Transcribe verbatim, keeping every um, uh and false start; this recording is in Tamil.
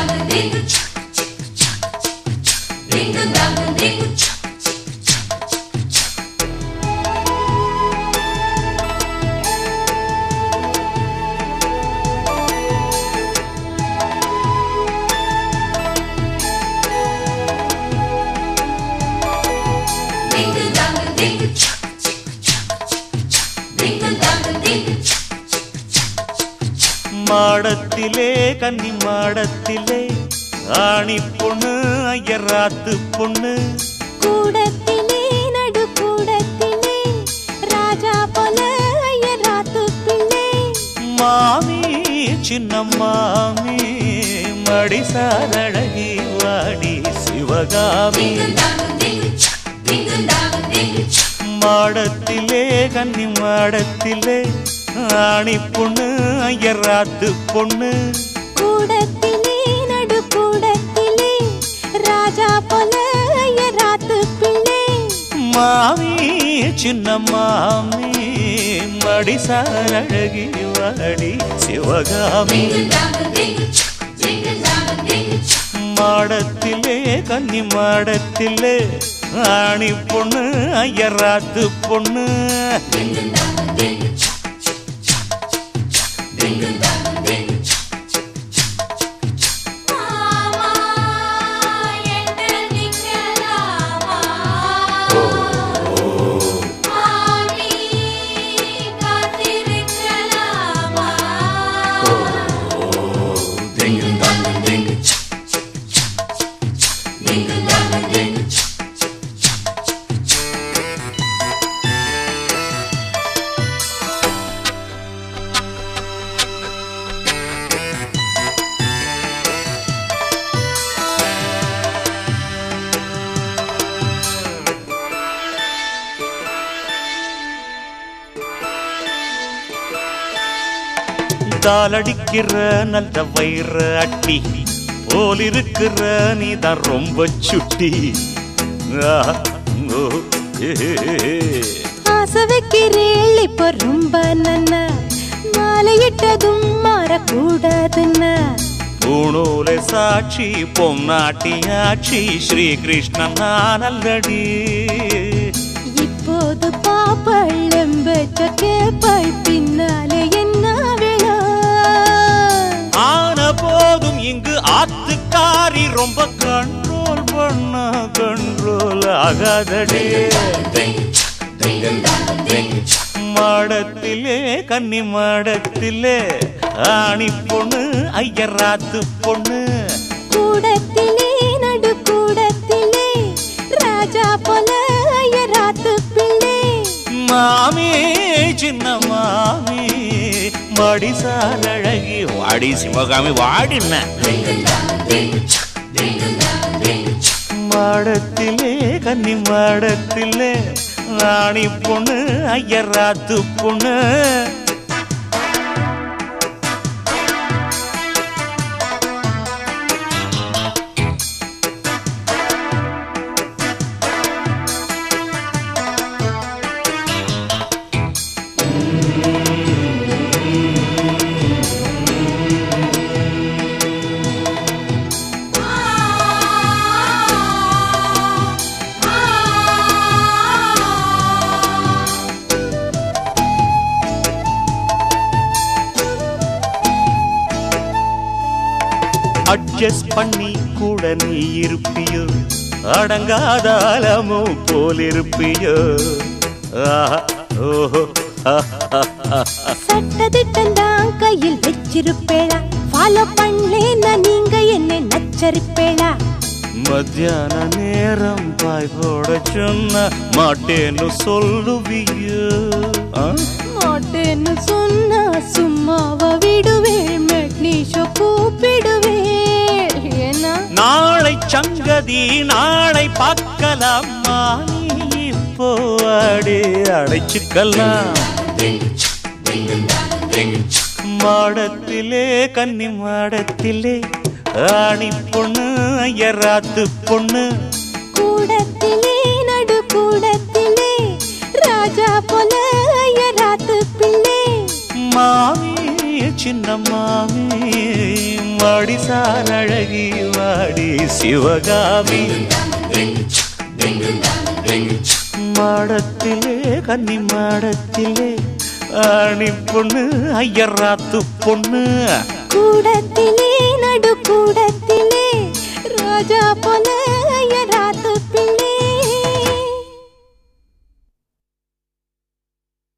மாடத்திலே கன்னி மாடத்திலே ஆணி பொண்ணு ஐயராத்து பொண்ணு கூடத்திலே நடு கூடத்திலே ராஜா போல ஐயராத்து பிள்ளை மாமி சின்ன மாமி மடிசாரழகி வாடி சிவகாமி மாடத்திலே கன்னி மாடத்திலே ஆணி பொண்ணு ஐயராத்து பொண்ணு கூடத்திலே நடு கூடத்திலே ராஜா போல ஐயராத்து பிள்ளை மாமி சின்ன மாமி மடிசாரழகி வாடி சிவகாமி மாடத்திலே கன்னி மாடத்திலே ஆணி பொண்ணு ஐயராத்து பொண்ணு தாளடிக்கிற நல்ல வயிற அட்டி போல் இருக்கிற நீதான் ரொம்ப சுட்டி ஆசை வைக்கிறேள் இப்ப ரொம்ப நன்ன மாலையிட்டதும் மாறக்கூடாதுன்ன பூணூலை சாட்சி பொன்னாட்டியாட்சி ஸ்ரீகிருஷ்ணன் நான் அல்லடி இப்போது பாப்பள் எம்பெற்ற கேப்பாய் பின்னாலே என்ன வேளா ஆன போதும் இங்கு ஆத்துக்காரி ரொம்ப கண்ட்ரோல் பண்ண கண்ட்ரோல் ஆகாதடே மாடத்திலே கன்னி மாடத்திலே ஆணி பொண்ணு ஐயராத்து பொண்ணு கூடத்திலே நடு கூடத்திலே ராஜா போல ஐயராத்து பிள்ளை மாமி சின்ன மாமி மடிசாரழகி வாடி சிவகாமி வாடின மாடத்திலே கன்னி மாடத்திலே ராணி பொண்ணு ஐயராத்து பொண்ணு அட்ஜஸ்ட் பண்ணி கூட நீ இருப்பியோ அடங்காதாலமோ போல் இருப்பியோ சட்டதிட்டம் கையில் வச்சிருப்பேளா ஃபாலோ பண்ணலேன்னா நீங்க என்ன நச்சரிப்பேளா மத்தியான நேரம் பாய் போட சொன்ன மாட்டேன்னு சொல்லுவியோ மாட்டேன்னு சொன்னா சும்மாவ விடுவேள் மெட்னிஷோ கூப்பிடுவேள் ஏன்னா நாளை சங்கதி நாளை பார்க்கலாமா இப்போ அடி அடைச்சுக்கலாம் மாடத்திலே கன்னி மாடத்திலே ஆணி பொண்ணு ஐயராத்து பொண்ணு கூடத்திலே நடு கூடத்திலே ராஜா போல ஐயராத்து பிள்ளை மாமி சின்னம்மாமி வாடி சார் அழகி வாடி சிவகாமி மாடத்திலே கன்னி மாடத்திலே ஆணி பொண்ணு ஐயராத்து பொண்ணு கூடத்திலே நடு கூடத்திலே